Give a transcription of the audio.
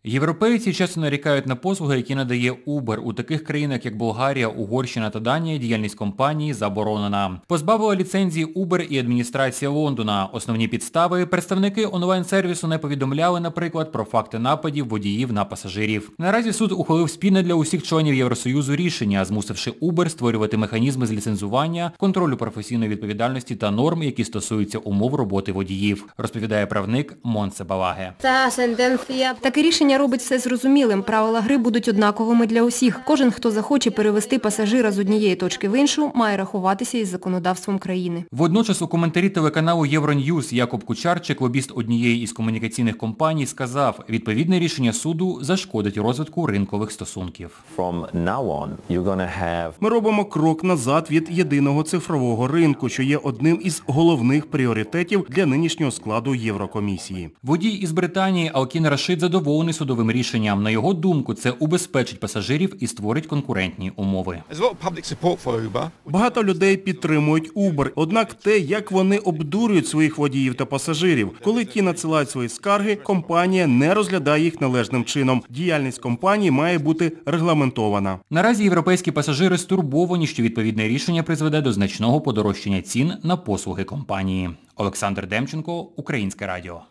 Європейці часто нарікають на послуги, які надає Uber. У таких країнах, як Болгарія, Угорщина та Данія, діяльність компанії заборонена. Позбавила ліцензії Uber і адміністрація Лондона. Основні підстави – представники онлайн-сервісу не повідомляли, наприклад, про факти нападів водіїв на пасажирів. Наразі суд ухвалив спільне для усіх членів Євросоюзу рішення, змусивши Uber створювати механізми з ліцензування, контролю професійної відповідальності та норм, які стосуються умов роботи водіїв, розповідає правник Монсе Балаге. Таке рішення робить все зрозумілим. Правила гри будуть однаковими для усіх. Кожен, хто захоче перевести пасажира з однієї точки в іншу, має рахуватися із законодавством країни. Водночас у коментарі телеканалу Євроньюз Якоб Кучарчик, лобіст однієї із комунікаційних компаній, сказав, відповідне рішення суду зашкодить розвитку ринкових стосунків. Ми робимо крок назад від єдиного цифрового ринку, що є одним із головних пріоритетів для нинішнього складу Єврокомісії. Водій із Британії Алкін Рашид задоволений судовим рішенням. На його думку, це убезпечить пасажирів і створить конкурентні умови. Багато людей підтримують Uber, однак те, як вони обдурюють своїх водіїв та пасажирів. Коли ті надсилають свої скарги, компанія не розглядає їх належним чином. Діяльність компанії має бути регламентована. Наразі європейські пасажири стурбовані, що відповідне рішення призведе до значного подорожчання цін на послуги компанії. Олександр Демченко, Українське радіо.